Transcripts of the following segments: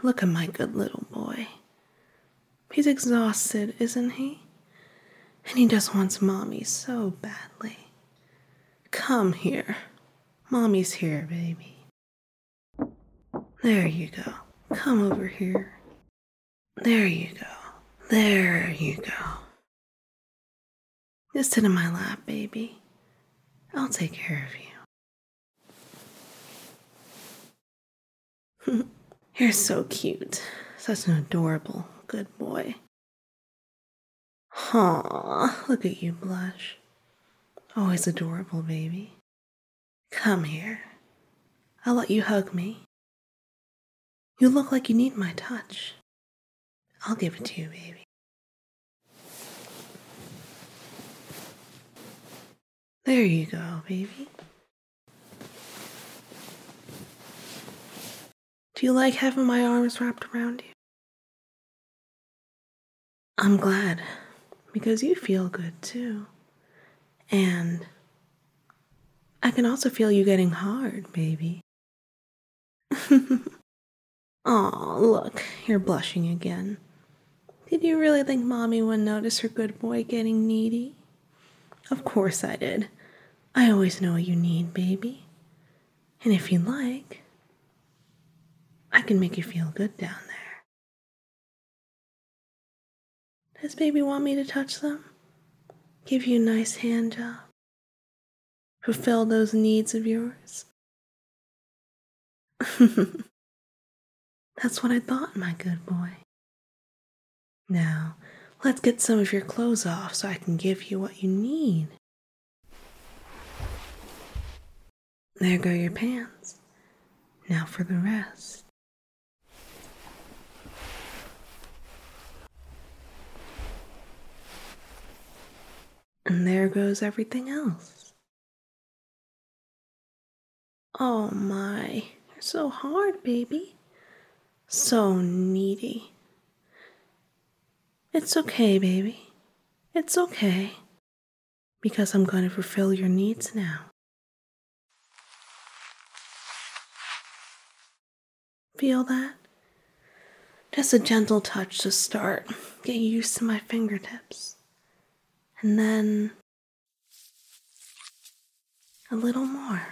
look at my good little boy. He's exhausted, isn't he? And he just wants Mommy so badly. Come here. Mommy's here, baby. There you go. Come over here. There you go. There you go. Just sit in my lap, baby. I'll take care of you. You're so cute. Such an adorable good boy. Aw, look at you blush. Always adorable, baby. Come here. I'll let you hug me. You look like you need my touch. I'll give it to you, baby. There you go, baby. Do you like having my arms wrapped around you? I'm glad, because you feel good too. And I can also feel you getting hard, baby. Aw, look, you're blushing again. Did you really think Mommy would notice her good boy getting needy? Of course I did. I always know what you need, baby. And if you like, I can make you feel good down there. Does baby want me to touch them? Give you a nice hand job? Fulfill those needs of yours? That's what I thought, my good boy. Now, let's get some of your clothes off so I can give you what you need. There go your pants. Now for the rest. And there goes everything else. Oh my, you're so hard, baby. So needy. It's okay, baby. It's okay. Because I'm going to fulfill your needs now. Feel that? Just a gentle touch to start. Get used to my fingertips. And then a little more.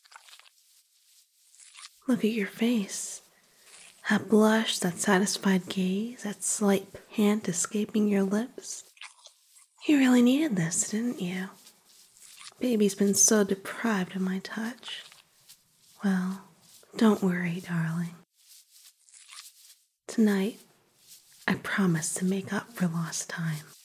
Look at your face. That blush, that satisfied gaze, that slight hint escaping your lips. You really needed this, didn't you? Baby's been so deprived of my touch. Well, don't worry, darling. Tonight, I promise to make up for lost time.